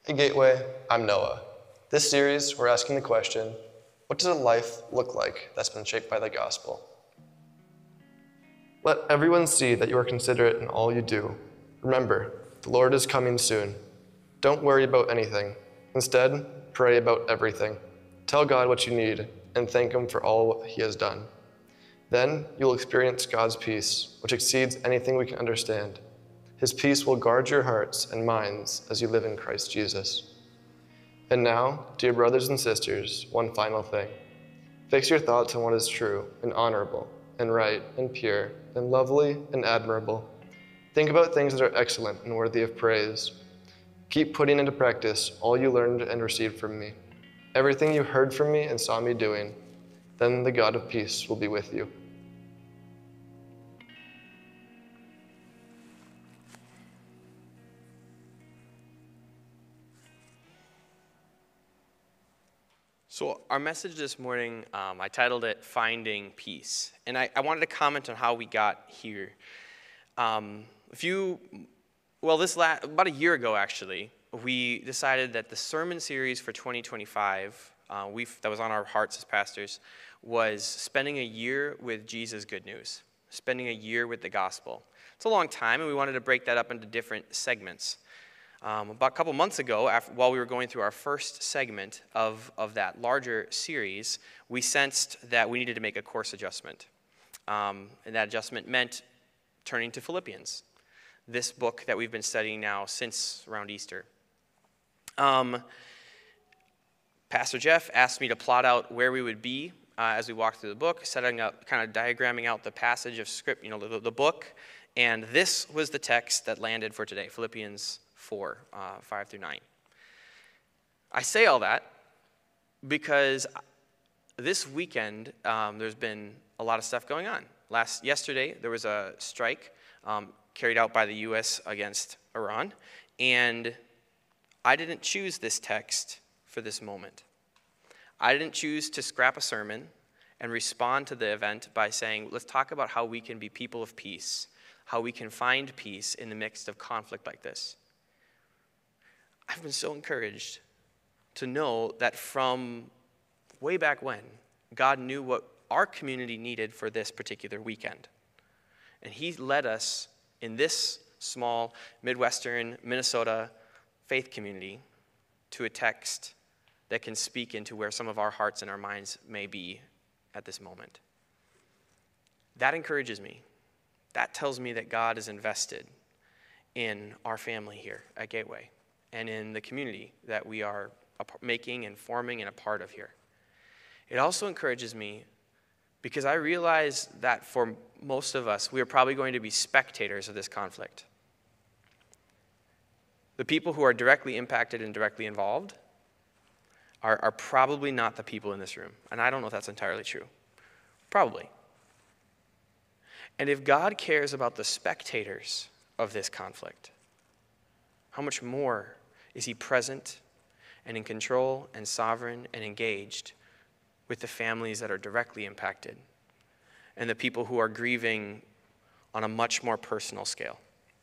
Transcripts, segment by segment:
Hey Gateway, I'm Noah. This series, we're asking the question, what does a life look like that's been shaped by the gospel? Let everyone see that you are considerate in all you do. Remember, the Lord is coming soon. Don't worry about anything. Instead, pray about everything. Tell God what you need and thank Him for all He has done. Then you'll experience God's peace, which exceeds anything we can understand. His peace will guard your hearts and minds as you live in Christ Jesus. And now, dear brothers and sisters, one final thing. Fix your thoughts on what is true and honorable and right and pure and lovely and admirable. Think about things that are excellent and worthy of praise. Keep putting into practice all you learned and received from me, everything you heard from me and saw me doing. Then the God of peace will be with you. So our message this morning, I titled it Finding Peace. And I wanted to comment on how we got here. About a year ago actually, we decided that the sermon series for 2025, that was on our hearts as pastors, was spending a year with Jesus' good news, spending a year with the gospel. It's a long time, and we wanted to break that up into different segments. About a couple months ago, while we were going through our first segment of that larger series, we sensed that we needed to make a course adjustment. And that adjustment meant turning to Philippians, this book that we've been studying now since around Easter. Pastor Jeff asked me to plot out where we would be as we walked through the book, setting up, kind of diagramming out the passage of script, the book. And this was the text that landed for today, Philippians 4, 5 through 9. I say all that because this weekend there's been a lot of stuff going on. Yesterday there was a strike carried out by the U.S. against Iran, and I didn't choose this text for this moment. I didn't choose to scrap a sermon and respond to the event by saying, let's talk about how we can be people of peace, how we can find peace in the midst of conflict like this. I've been so encouraged to know that from way back when, God knew what our community needed for this particular weekend. And He led us in this small Midwestern Minnesota faith community to a text that can speak into where some of our hearts and our minds may be at this moment. That encourages me. That tells me that God is invested in our family here at Gateway and in the community that we are making and forming and a part of here. It also encourages me because I realize that for most of us, we are probably going to be spectators of this conflict. The people who are directly impacted and directly involved are probably not the people in this room. And I don't know if that's entirely true. Probably. And if God cares about the spectators of this conflict, how much more is He present and in control and sovereign and engaged with the families that are directly impacted and the people who are grieving on a much more personal scale.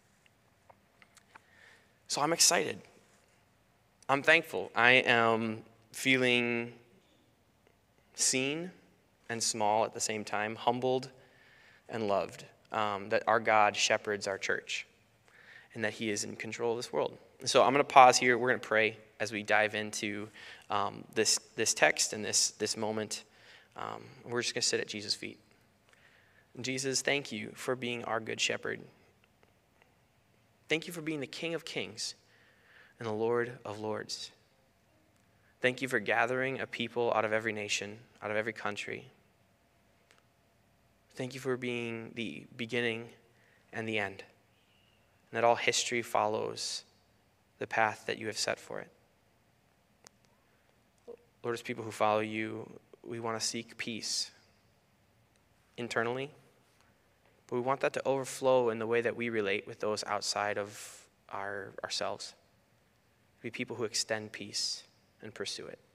So I'm excited. I'm thankful. I am feeling seen and small at the same time, humbled and loved, that our God shepherds our church and that He is in control of this world. So I'm going to pause here. We're going to pray as we dive into this text and this moment. We're just going to sit at Jesus' feet. Jesus, thank you for being our good shepherd. Thank you for being the King of Kings and the Lord of Lords. Thank you for gathering a people out of every nation, out of every country. Thank you for being the beginning and the end, and that all history follows the path that you have set for it. Lord, as people who follow you, we want to seek peace internally, but we want that to overflow in the way that we relate with those outside of ourselves. Be people who extend peace and pursue it.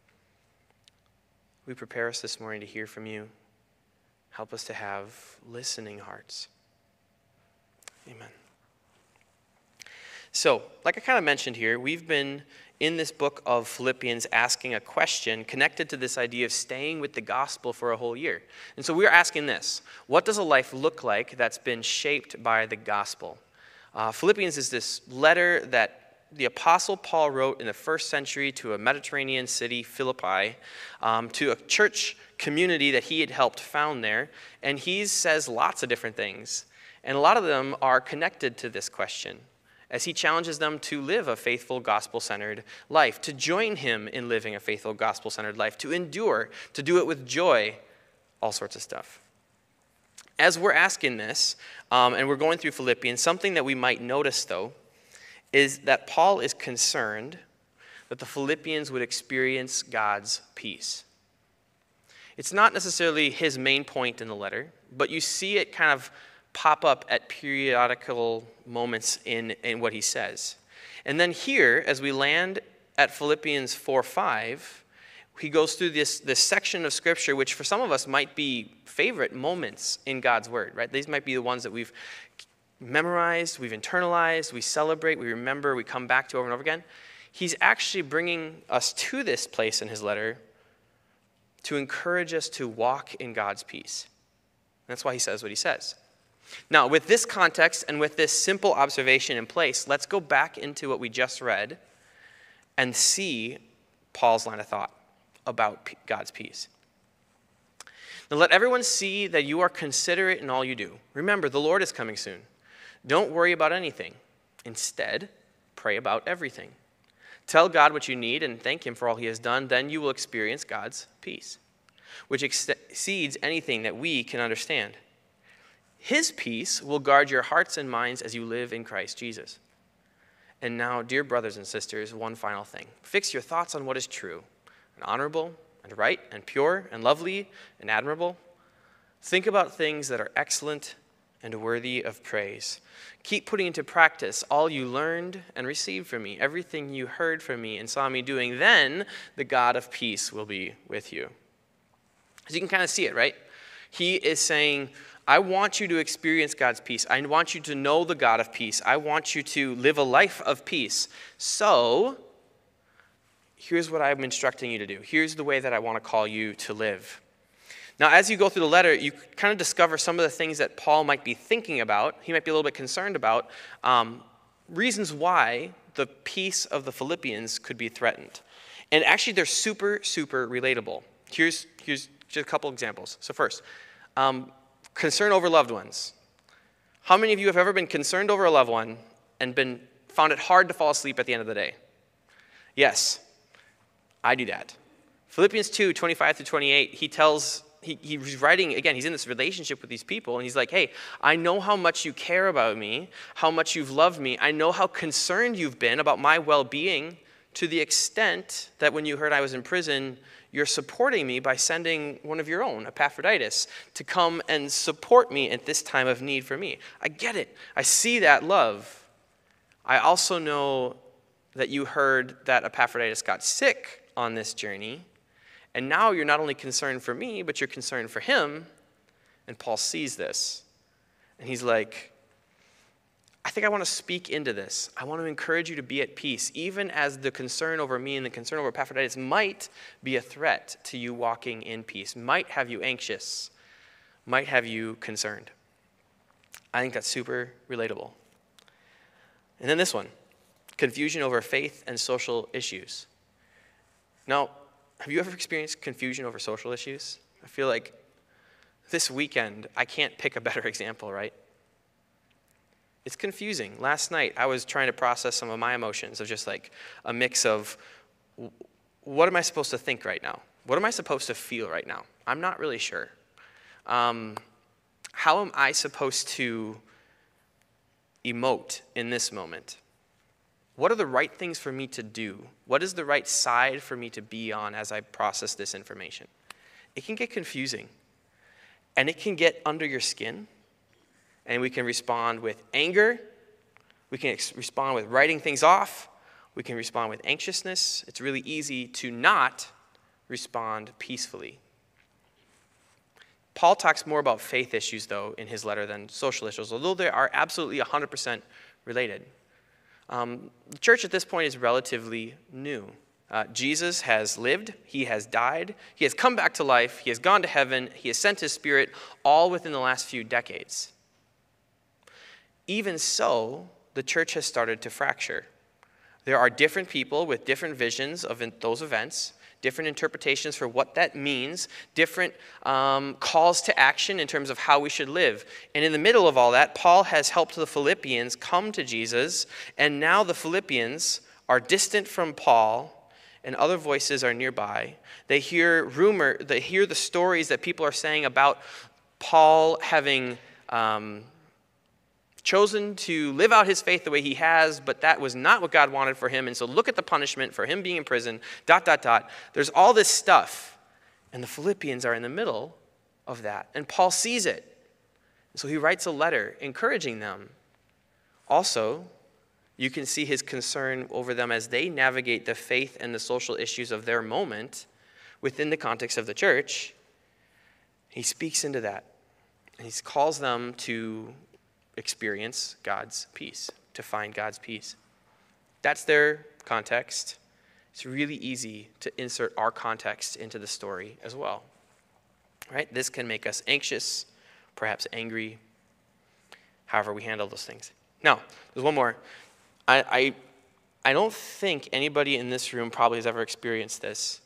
We prepare us this morning to hear from you. Help us to have listening hearts. Amen. So, like I kind of mentioned here, we've been in this book of Philippians asking a question connected to this idea of staying with the gospel for a whole year. And so we're asking this: what does a life look like that's been shaped by the gospel? Philippians is this letter that the Apostle Paul wrote in the first century to a Mediterranean city, Philippi, to a church community that he had helped found there. And he says lots of different things. And a lot of them are connected to this question, as he challenges them to live a faithful, gospel-centered life, to join him in living a faithful, gospel-centered life, to endure, to do it with joy, all sorts of stuff. As we're asking this, and we're going through Philippians, something that we might notice, though, is that Paul is concerned that the Philippians would experience God's peace. It's not necessarily his main point in the letter, but you see it kind of pop up at periodical moments in what he says. And then here, as we land at Philippians 4:5, he goes through this section of Scripture, which for some of us might be favorite moments in God's Word, right? These might be the ones that we've memorized, we've internalized, we celebrate, we remember, we come back to over and over again. He's actually bringing us to this place in his letter to encourage us to walk in God's peace. That's why he says what he says. Now, with this context and with this simple observation in place, let's go back into what we just read and see Paul's line of thought about God's peace. Now, let everyone see that you are considerate in all you do. Remember, the Lord is coming soon. Don't worry about anything. Instead, pray about everything. Tell God what you need and thank him for all he has done. Then you will experience God's peace, which exceeds anything that we can understand. His peace will guard your hearts and minds as you live in Christ Jesus. And now, dear brothers and sisters, one final thing. Fix your thoughts on what is true and honorable and right and pure and lovely and admirable. Think about things that are excellent and worthy of praise. Keep putting into practice all you learned and received from me, everything you heard from me and saw me doing. Then the God of peace will be with you. So you can kind of see it, right? He is saying, I want you to experience God's peace. I want you to know the God of peace. I want you to live a life of peace. So, here's what I'm instructing you to do. Here's the way that I want to call you to live. Now, as you go through the letter, you kind of discover some of the things that Paul might be thinking about. He might be a little bit concerned about reasons why the peace of the Philippians could be threatened. And actually, they're super, super relatable. Here's just a couple examples. So first, concern over loved ones. How many of you have ever been concerned over a loved one and found it hard to fall asleep at the end of the day? Yes, I do that. Philippians 2:25-28, he's writing, again, he's in this relationship with these people, and he's like, hey, I know how much you care about me, how much you've loved me. I know how concerned you've been about my well-being, to the extent that when you heard I was in prison, you're supporting me by sending one of your own, Epaphroditus, to come and support me at this time of need for me. I get it. I see that love. I also know that you heard that Epaphroditus got sick on this journey, and now you're not only concerned for me, but you're concerned for him. And Paul sees this, and he's like, I think I want to speak into this. I want to encourage you to be at peace, even as the concern over me and the concern over Epaphroditus might be a threat to you walking in peace, might have you anxious, might have you concerned. I think that's super relatable. And then this one, confusion over faith and social issues. Now, have you ever experienced confusion over social issues? I feel like this weekend, I can't pick a better example, right? It's confusing. Last night, I was trying to process some of my emotions of just like a mix of what am I supposed to think right now? What am I supposed to feel right now? I'm not really sure. How am I supposed to emote in this moment? What are the right things for me to do? What is the right side for me to be on as I process this information? It can get confusing, and it can get under your skin. And we can respond with anger. We can respond with writing things off. We can respond with anxiousness. It's really easy to not respond peacefully. Paul talks more about faith issues, though, in his letter than social issues, although they are absolutely 100% related. The church at this point is relatively new. Jesus has lived, he has died, he has come back to life, he has gone to heaven, he has sent his Spirit, all within the last few decades. Even so, the church has started to fracture. There are different people with different visions of those events, different interpretations for what that means, different calls to action in terms of how we should live. And in the middle of all that, Paul has helped the Philippians come to Jesus, and now the Philippians are distant from Paul, and other voices are nearby. They hear the stories that people are saying about Paul having chosen to live out his faith the way he has, but that was not what God wanted for him. And so look at the punishment for him being in prison, ... There's all this stuff. And the Philippians are in the middle of that. And Paul sees it. So he writes a letter encouraging them. Also, you can see his concern over them as they navigate the faith and the social issues of their moment within the context of the church. He speaks into that. And he calls them to experience God's peace, to find God's peace. That's their context. It's really easy to insert our context into the story as well. Right? This can make us anxious, perhaps angry, however we handle those things. Now, there's one more. I don't think anybody in this room probably has ever experienced this.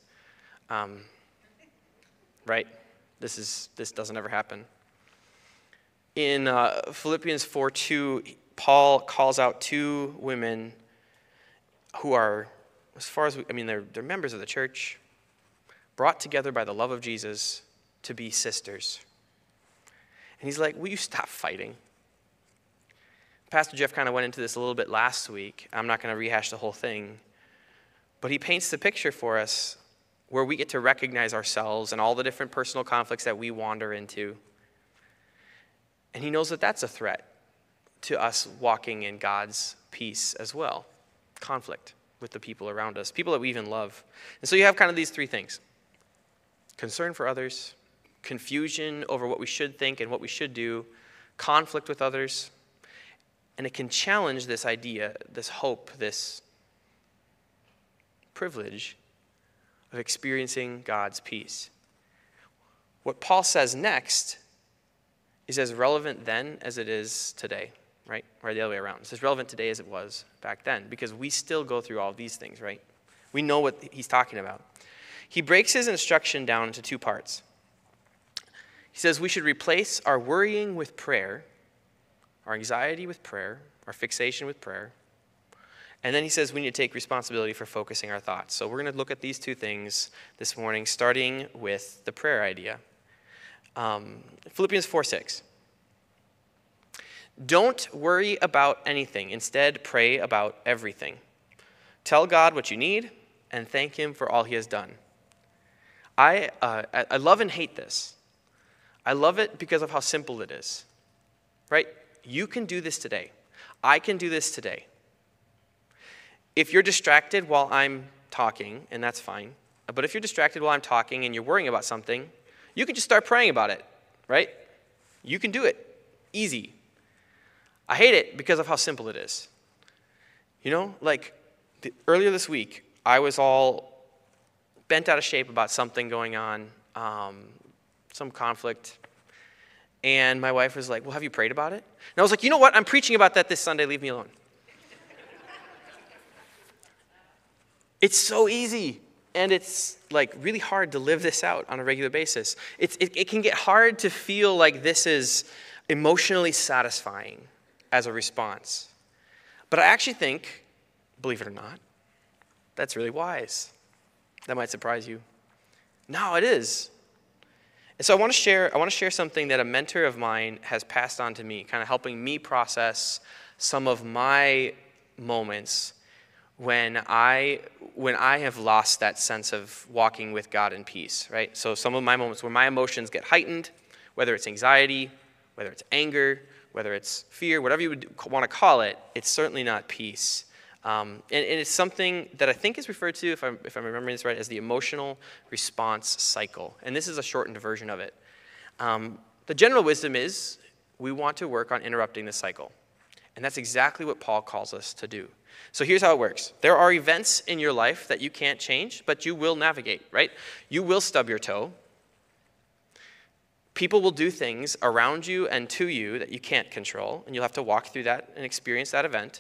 Right? This doesn't ever happen. In Philippians 4:2, Paul calls out two women who are, as far as they're members of the church, brought together by the love of Jesus to be sisters. And he's like, will you stop fighting? Pastor Jeff kind of went into this a little bit last week. I'm not going to rehash the whole thing. But he paints the picture for us where we get to recognize ourselves and all the different personal conflicts that we wander into. And he knows that that's a threat to us walking in God's peace as well. Conflict with the people around us, people that we even love. And so you have kind of these three things. Concern for others, confusion over what we should think and what we should do, conflict with others. And it can challenge this idea, this hope, this privilege of experiencing God's peace. What Paul says next is as relevant then as it is today, right? Or the other way around. It's as relevant today as it was back then, because we still go through all of these things, right? We know what he's talking about. He breaks his instruction down into two parts. He says we should replace our worrying with prayer, our anxiety with prayer, our fixation with prayer. And then he says we need to take responsibility for focusing our thoughts. So we're going to look at these two things this morning, starting with the prayer idea. Philippians 4:6. Don't worry about anything. Instead, pray about everything. Tell God what you need and thank him for all he has done. I love and hate this. I love it because of how simple it is. Right? You can do this today. I can do this today. If you're distracted while I'm talking, and that's fine, but if you're distracted while I'm talking and you're worrying about something, you can just start praying about it, right? You can do it. Easy. I hate it because of how simple it is. You know, like earlier this week, I was all bent out of shape about something going on, some conflict. And my wife was like, well, have you prayed about it? And I was like, you know what? I'm preaching about that this Sunday. Leave me alone. It's so easy. And it's like really hard to live this out on a regular basis. It can get hard to feel like this is emotionally satisfying as a response. But I actually think, believe it or not, that's really wise. That might surprise you. No, it is. And so I want to share something that a mentor of mine has passed on to me, kind of helping me process some of my moments when I have lost that sense of walking with God in peace, right? So some of my moments where my emotions get heightened, whether it's anxiety, whether it's anger, whether it's fear, whatever you would want to call it, it's certainly not peace. And it's something that I think is referred to, if I'm remembering this right, as the emotional response cycle. And this is a shortened version of it. The general wisdom is we want to work on interrupting this cycle. And that's exactly what Paul calls us to do. So here's how it works. There are events in your life that you can't change, but you will navigate, right? You will stub your toe. People will do things around you and to you that you can't control, and you'll have to walk through that and experience that event.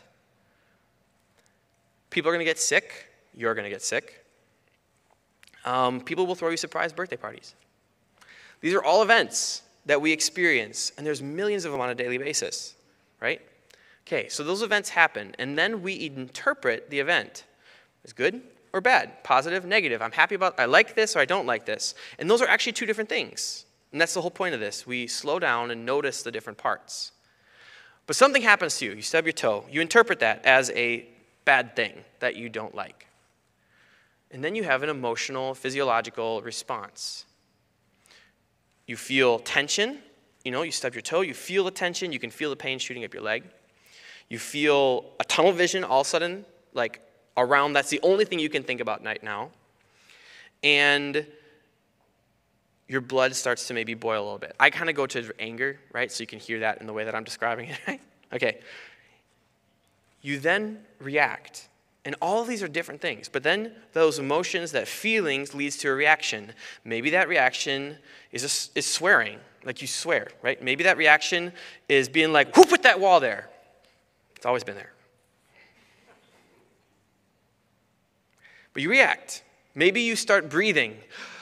People are going to get sick. You're going to get sick. People will throw you surprise birthday parties. These are all events that we experience, and there's millions of them on a daily basis, right? Okay, so those events happen, and then we interpret the event as good or bad, positive, negative. I like this or I don't like this. And those are actually two different things. And that's the whole point of this. We slow down and notice the different parts. But something happens to you. You stub your toe. You interpret that as a bad thing that you don't like. And then you have an emotional, physiological response. You feel tension. You stub your toe. You feel the tension. You can feel the pain shooting up your leg. You feel a tunnel vision all of a sudden, like around. That's the only thing you can think about right now. And your blood starts to maybe boil a little bit. I kind of go to anger, right? So you can hear that in the way that I'm describing it, right? Okay. You then react. And all of these are different things. But then those emotions, that feelings leads to a reaction. Maybe that reaction is swearing, like you swear, right? Maybe that reaction is being like, who put that wall there? It's always been there. But you react. Maybe you start breathing.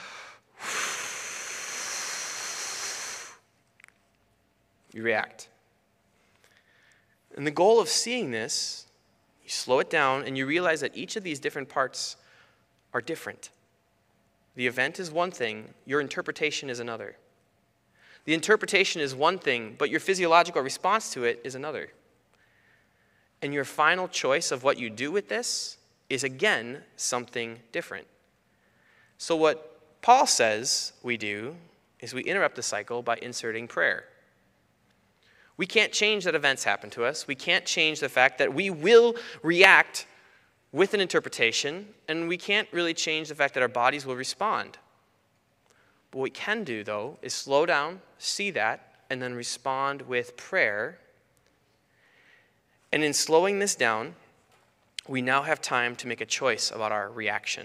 You react. And the goal of seeing this, you slow it down and you realize that each of these different parts are different. The event is one thing, your interpretation is another. The interpretation is one thing, but your physiological response to it is another. And your final choice of what you do with this is again something different. So what Paul says we do is we interrupt the cycle by inserting prayer. We can't change that events happen to us. We can't change the fact that we will react with an interpretation, and we can't really change the fact that our bodies will respond. But what we can do, though, is slow down, see that, and then respond with prayer. And in slowing this down, we now have time to make a choice about our reaction.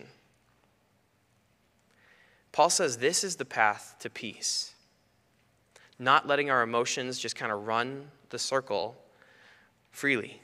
Paul says this is the path to peace. Not letting our emotions just kind of run the circle freely.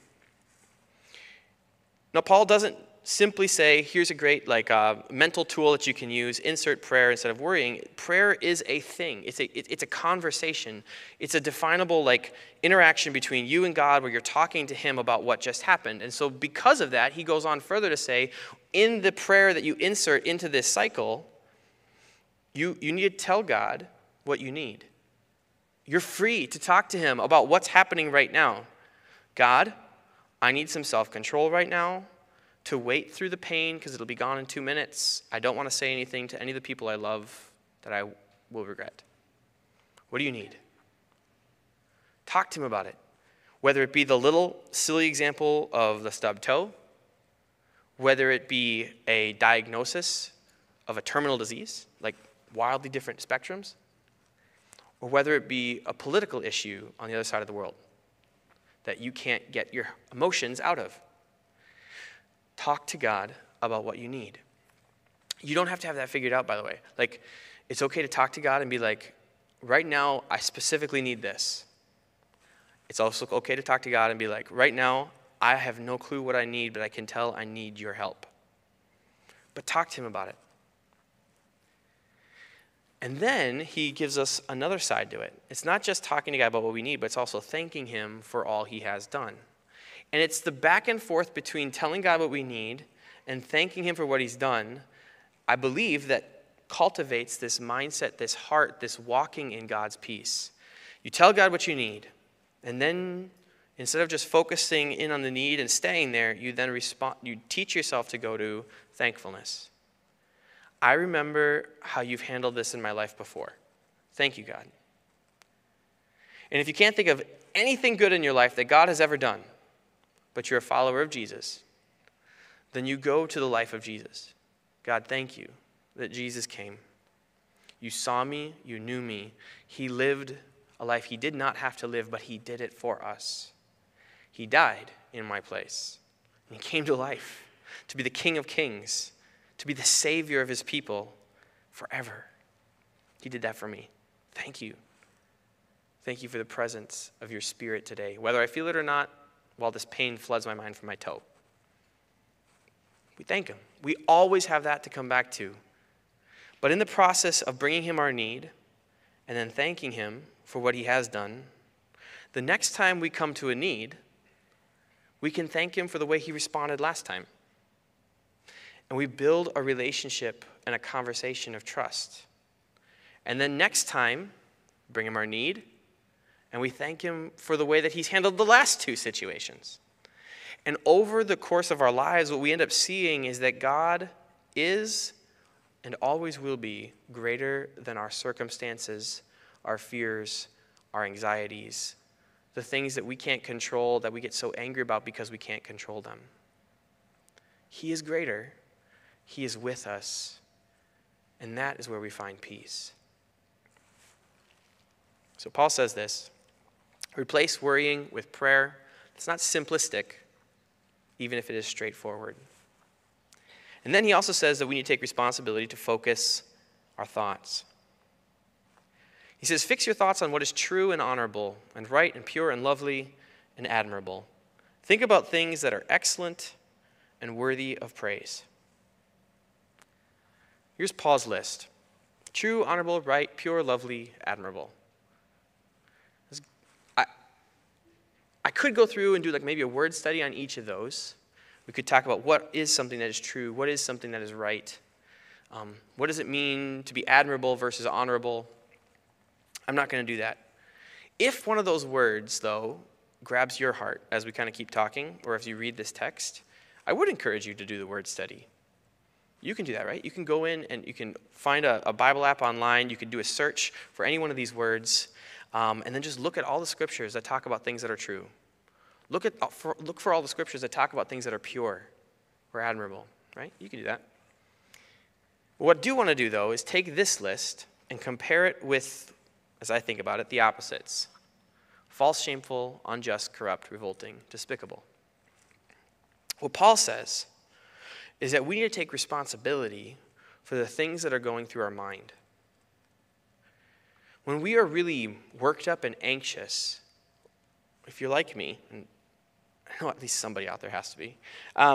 Now, Paul doesn't simply say, here's a great mental tool that you can use, insert prayer instead of worrying. Prayer is a thing. It's a conversation. It's a definable interaction between you and God where you're talking to him about what just happened. And so because of that, he goes on further to say, in the prayer that you insert into this cycle, you need to tell God what you need. You're free to talk to him about what's happening right now. God, I need some self-control right now to wait through the pain because it'll be gone in 2 minutes. I don't want to say anything to any of the people I love that I will regret. What do you need? Talk to him about it. Whether it be the little silly example of the stubbed toe, whether it be a diagnosis of a terminal disease, like wildly different spectrums, or whether it be a political issue on the other side of the world that you can't get your emotions out of. Talk to God about what you need. You don't have to have that figured out, by the way. It's okay to talk to God and be like, right now, I specifically need this. It's also okay to talk to God and be like, right now, I have no clue what I need, but I can tell I need your help. But talk to him about it. And then he gives us another side to it. It's not just talking to God about what we need, but it's also thanking him for all he has done. And it's the back and forth between telling God what we need and thanking him for what he's done, I believe, that cultivates this mindset, this heart, this walking in God's peace. You tell God what you need, and then instead of just focusing in on the need and staying there, you then respond. You teach yourself to go to thankfulness. I remember how you've handled this in my life before. Thank you, God. And if you can't think of anything good in your life that God has ever done, but you're a follower of Jesus, then you go to the life of Jesus. God, thank you that Jesus came. You saw me, you knew me. He lived a life he did not have to live, but he did it for us. He died in my place. And he came to life to be the King of Kings, to be the Savior of his people forever. He did that for me. Thank you. Thank you for the presence of your Spirit today, whether I feel it or not, while this pain floods my mind from my toe. We thank him. We always have that to come back to. But in the process of bringing him our need and then thanking him for what he has done, the next time we come to a need, we can thank him for the way he responded last time. And we build a relationship and a conversation of trust. And then next time, bring him our need, and we thank him for the way that he's handled the last two situations. And over the course of our lives, what we end up seeing is that God is and always will be greater than our circumstances, our fears, our anxieties, the things that we can't control, that we get so angry about because we can't control them. He is greater. He is with us. And that is where we find peace. So Paul says this: replace worrying with prayer. It's not simplistic, even if it is straightforward. And then he also says that we need to take responsibility to focus our thoughts. He says, fix your thoughts on what is true and honorable and right and pure and lovely and admirable. Think about things that are excellent and worthy of praise. Here's Paul's list: true, honorable, right, pure, lovely, admirable. I could go through and do like maybe a word study on each of those. We could talk about what is something that is true, what is something that is right. What does it mean to be admirable versus honorable? I'm not going to do that. If one of those words, though, grabs your heart as we kind of keep talking, or if you read this text, I would encourage you to do the word study. You can do that, right? You can go in and you can find a Bible app online. You can do a search for any one of these words, and then just look at all the scriptures that talk about things that are true. Look for all the scriptures that talk about things that are pure or admirable, right? You can do that. What I do want to do, though, is take this list and compare it with, as I think about it, the opposites: false, shameful, unjust, corrupt, revolting, despicable. What Paul says is that we need to take responsibility for the things that are going through our mind. When we are really worked up and anxious, if you're like me, and I know at least somebody out there has to be,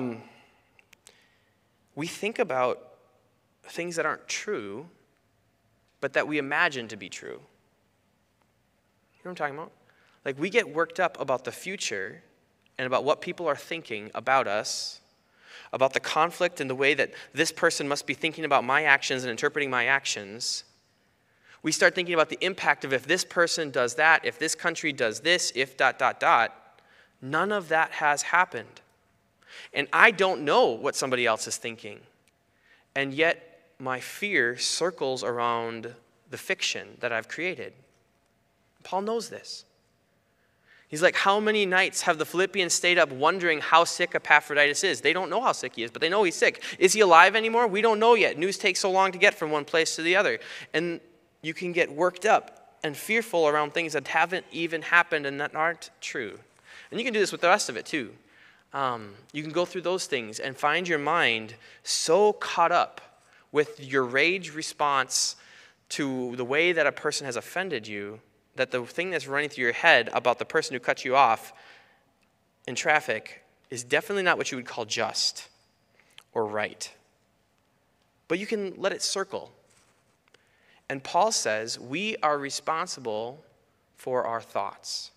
we think about things that aren't true, but that we imagine to be true. You know what I'm talking about? Like, we get worked up about the future and about what people are thinking about us, about the conflict and the way that this person must be thinking about my actions and interpreting my actions. We start thinking about the impact of if this person does that, if this country does this, if ... None of that has happened. And I don't know what somebody else is thinking. And yet, my fear circles around the fiction that I've created. Paul knows this. He's like, how many nights have the Philippians stayed up wondering how sick Epaphroditus is? They don't know how sick he is, but they know he's sick. Is he alive anymore? We don't know yet. News takes so long to get from one place to the other. And you can get worked up and fearful around things that haven't even happened and that aren't true. And you can do this with the rest of it too. You can go through those things and find your mind so caught up with your rage response to the way that a person has offended you, that the thing that's running through your head about the person who cut you off in traffic is definitely not what you would call just or right. But you can let it circle. And Paul says we are responsible for our thoughts.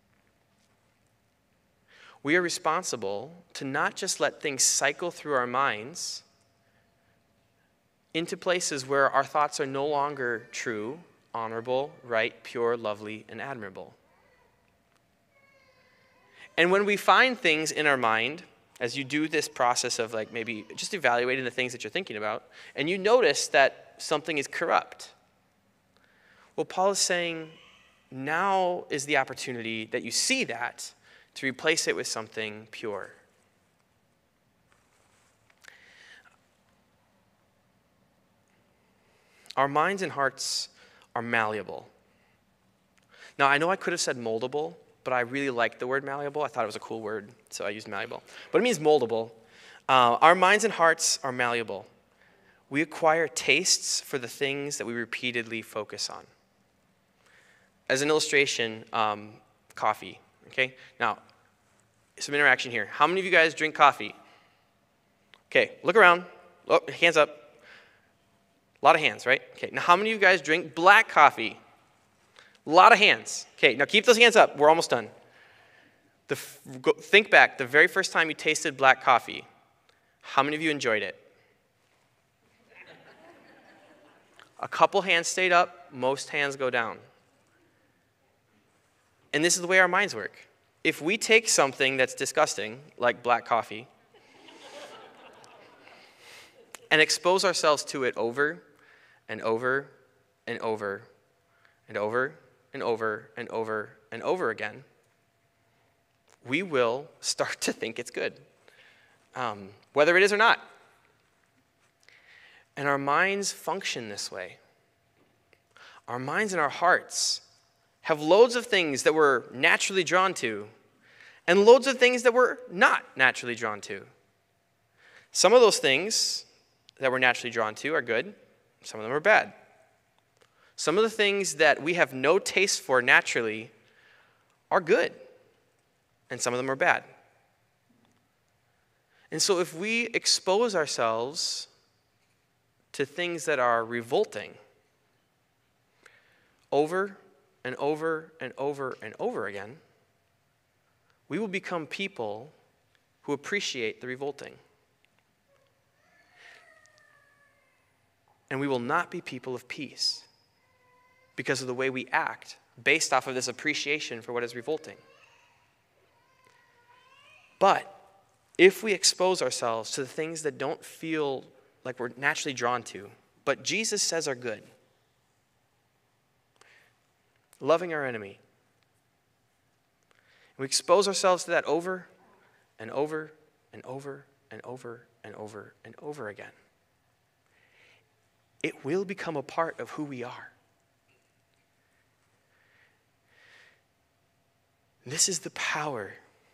We are responsible to not just let things cycle through our minds into places where our thoughts are no longer true, honorable, right, pure, lovely, and admirable. And when we find things in our mind, as you do this process of like maybe just evaluating the things that you're thinking about, and you notice that something is corrupt, well, Paul is saying now is the opportunity that you see that to replace it with something pure. Our minds and hearts are malleable. Now, I know I could have said moldable, but I really liked the word malleable. I thought it was a cool word, so I used malleable. But it means moldable. Our minds and hearts are malleable. We acquire tastes for the things that we repeatedly focus on. As an illustration, coffee, okay? Now, some interaction here. How many of you guys drink coffee? Okay, look around. Oh, hands up. A lot of hands, right? Okay, now how many of you guys drink black coffee? A lot of hands. Okay, now keep those hands up. We're almost done. Think back, the very first time you tasted black coffee, how many of you enjoyed it? A couple hands stayed up, most hands go down. And this is the way our minds work. If we take something that's disgusting, like black coffee, and expose ourselves to it over and over and over and over and over and over and over again, we will start to think it's good, whether it is or not. And our minds function this way. Our minds and our hearts have loads of things that we're naturally drawn to and loads of things that we're not naturally drawn to. Some of those things that we're naturally drawn to are good. Some of them are bad. Some of the things that we have no taste for naturally are good, and some of them are bad. And so if we expose ourselves to things that are revolting over and over and over and over again, we will become people who appreciate the revolting. And we will not be people of peace because of the way we act based off of this appreciation for what is revolting. But if we expose ourselves to the things that don't feel like we're naturally drawn to, but Jesus says are good, loving our enemy, we expose ourselves to that over and over and over and over and over and over again, it will become a part of who we are. This is the power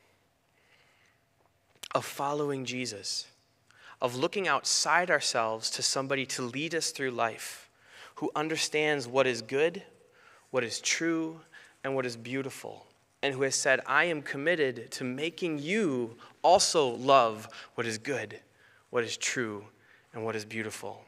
of following Jesus, of looking outside ourselves to somebody to lead us through life, who understands what is good, what is true, and what is beautiful, and who has said, I am committed to making you also love what is good, what is true, and what is beautiful.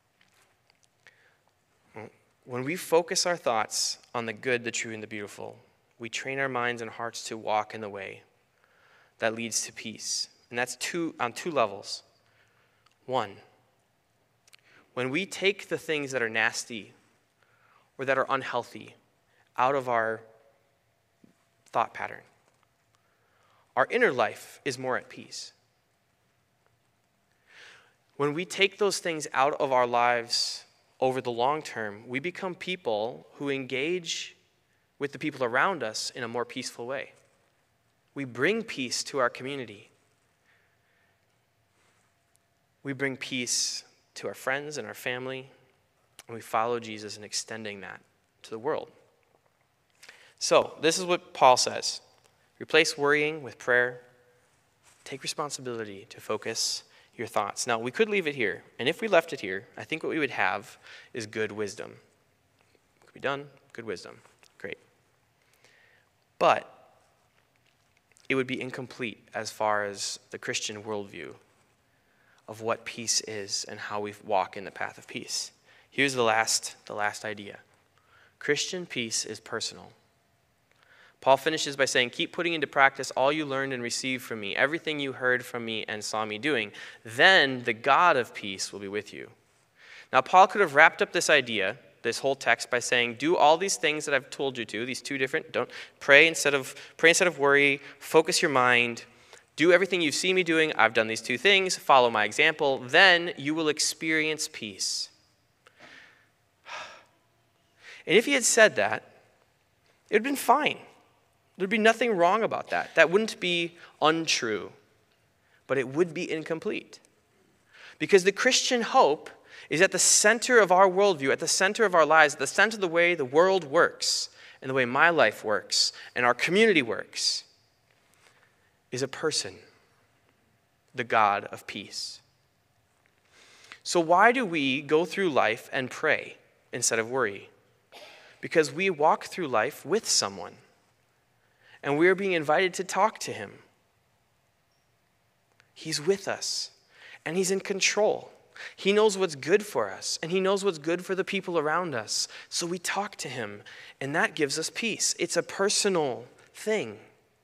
When we focus our thoughts on the good, the true, and the beautiful, we train our minds and hearts to walk in the way that leads to peace. And that's on two levels. One, when we take the things that are nasty or that are unhealthy out of our thought pattern, our inner life is more at peace. When we take those things out of our lives over the long term, we become people who engage with the people around us in a more peaceful way. We bring peace to our community. We bring peace to our friends and our family, and we follow Jesus in extending that to the world. So, this is what Paul says. Replace worrying with prayer. Take responsibility to focus your thoughts. Now, we could leave it here, and if we left it here, I think what we would have is good wisdom. Could be done, good wisdom. Great. But it would be incomplete as far as the Christian worldview of what peace is and how we walk in the path of peace. Here's the last idea. Christian peace is personal. Paul finishes by saying, keep putting into practice all you learned and received from me, everything you heard from me and saw me doing. Then the God of peace will be with you. Now, Paul could have wrapped up this idea, this whole text, by saying, do all these things that I've told you to, these two different, don't pray instead of worry, focus your mind, do everything you see me doing, I've done these two things, follow my example, then you will experience peace. And if he had said that, it would have been fine. There'd be nothing wrong about that. That wouldn't be untrue, but it would be incomplete. Because the Christian hope is at the center of our worldview, at the center of our lives, at the center of the way the world works. and the way my life works and our community works is a person, the God of peace. So why do we go through life and pray instead of worry? Because we walk through life with someone, and we're being invited to talk to him. He's with us, and he's in control. He knows what's good for us, and he knows what's good for the people around us. So we talk to him, and that gives us peace. It's a personal thing.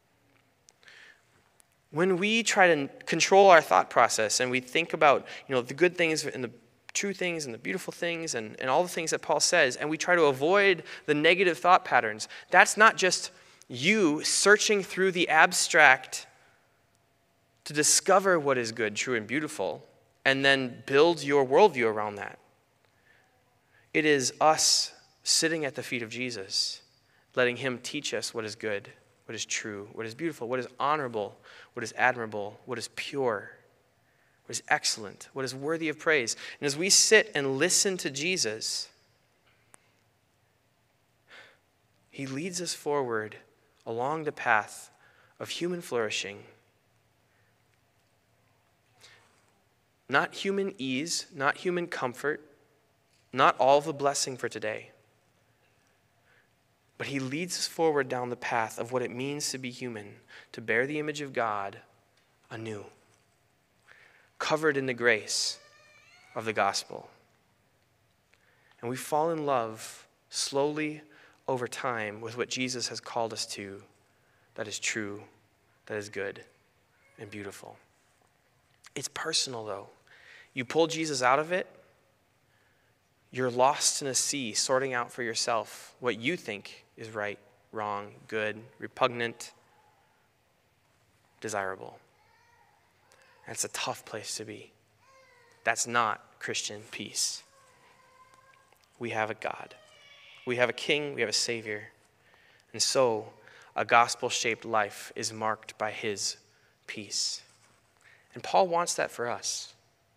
When we try to control our thought process and we think about, the good things and the true things and the beautiful things and all the things that Paul says, and we try to avoid the negative thought patterns, that's not just you searching through the abstract to discover what is good, true, and beautiful, and then build your worldview around that. It is us sitting at the feet of Jesus, letting him teach us what is good, what is true, what is beautiful, what is honorable, what is admirable, what is pure, what is excellent, what is worthy of praise. And as we sit and listen to Jesus, he leads us forward along the path of human flourishing. Not human ease, not human comfort, not all the blessing for today. But he leads us forward down the path of what it means to be human, to bear the image of God anew, covered in the grace of the gospel. And we fall in love slowly over time with what Jesus has called us to, that is true, that is good, and beautiful. It's personal, though. You pull Jesus out of it, you're lost in a sea sorting out for yourself what you think is right, wrong, good, repugnant, desirable. That's a tough place to be. That's not Christian peace. We have a God. We have a King. We have a Savior. And so a gospel-shaped life is marked by his peace. And Paul wants that for us.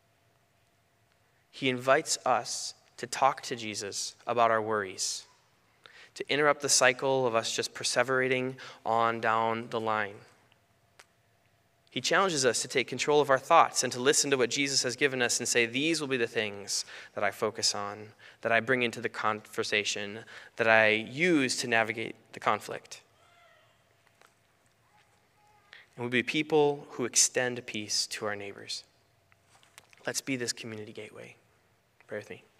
He invites us to talk to Jesus about our worries, to interrupt the cycle of us just perseverating on down the line. He challenges us to take control of our thoughts and to listen to what Jesus has given us and say, these will be the things that I focus on, that I bring into the conversation, that I use to navigate the conflict. And we'll be people who extend peace to our neighbors. Let's be this community gateway. Pray with me.